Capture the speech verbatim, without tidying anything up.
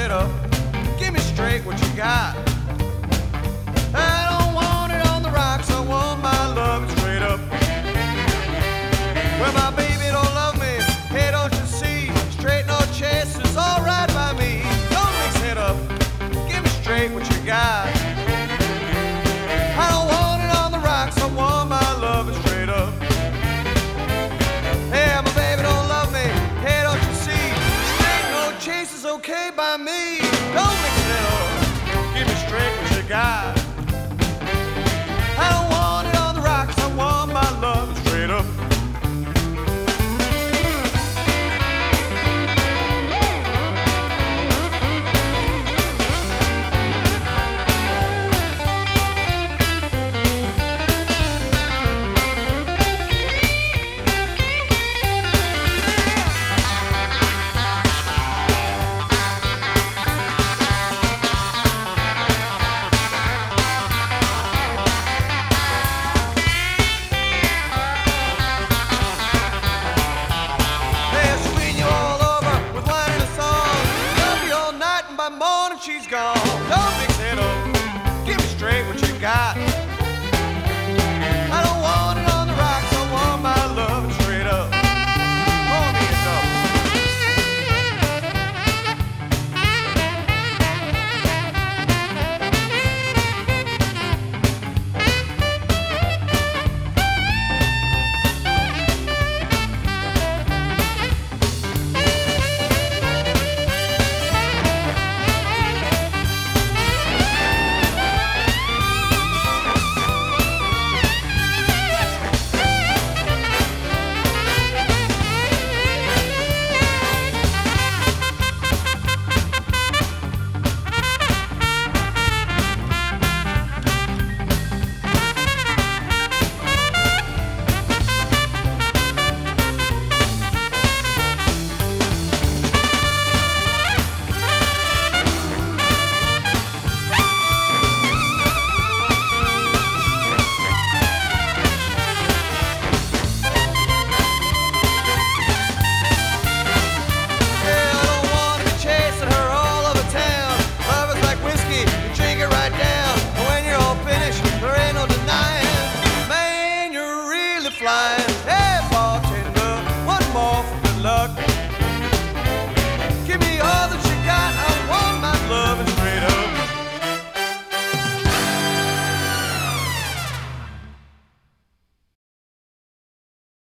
head up. Give me straight what you got. I don't want it on the rocks, I want my love straight up. Well, my baby don't love me, hey, don't you see? Straight no chase is alright by me. Don't mix it up, give me straight what you got. I don't want it on the rocks, I want my love straight up. Hey, my baby don't love me, hey, don't you see? Straight no chase is okay by me. Don't mix it up, give me straight what you got. I don't want it on the rocks, I want my love straight up. Morning she's gone.